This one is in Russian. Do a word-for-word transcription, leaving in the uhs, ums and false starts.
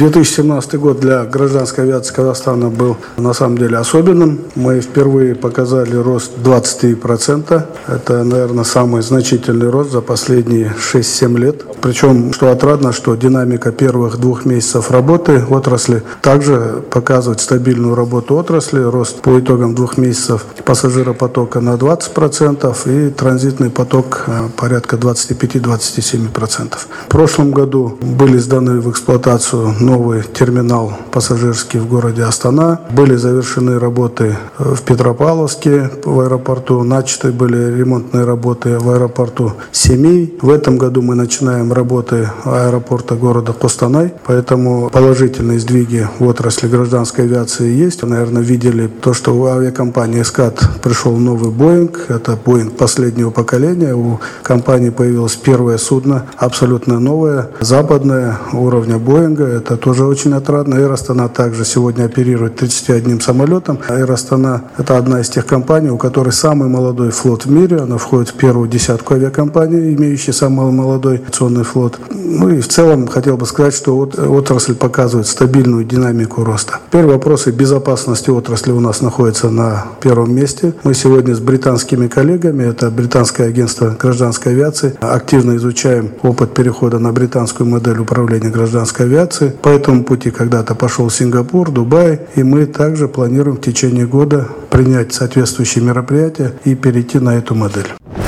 две тысячи семнадцатый год для гражданской авиации Казахстана был на самом деле особенным. Мы впервые показали рост двадцать три процента. Это, наверное, самый значительный рост за последние шесть-семь лет. Причем, что отрадно, что динамика первых двух месяцев работы отрасли также показывает стабильную работу отрасли. Рост по итогам двух месяцев пассажиропотока на двадцать процентов и транзитный поток порядка двадцать пять - двадцать семь процентов. В прошлом году были сданы в эксплуатацию новый терминал пассажирский в городе Астана. Были завершены работы в Петропавловске в аэропорту. Начаты были ремонтные работы в аэропорту Семей. В этом году мы начинаем работы аэропорта города Костанай. Поэтому положительные сдвиги в отрасли гражданской авиации есть. Вы, наверное, видели то, что у авиакомпании «Эскад» пришел новый Боинг. Это Боинг последнего поколения. У компании появилось первое судно, абсолютно новое, западное, уровня Боинга. Это тоже очень отрадно. Air Astana также сегодня оперирует тридцатью одним самолетом. Air Astana – это одна из тех компаний, у которой самый молодой флот в мире. Она входит в первую десятку авиакомпаний, имеющих самый молодой авиационный флот. Ну и в целом хотел бы сказать, что отрасль показывает стабильную динамику роста. Теперь вопросы безопасности отрасли у нас находятся на первом месте. Мы сегодня с британскими коллегами, это британское агентство гражданской авиации, активно изучаем опыт перехода на британскую модель управления гражданской авиации. По этому пути когда-то пошел Сингапур, Дубай, и мы также планируем в течение года принять соответствующие мероприятия и перейти на эту модель.